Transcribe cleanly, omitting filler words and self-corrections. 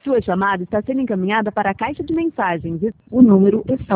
Sua chamada está sendo encaminhada para a caixa de mensagens. O número está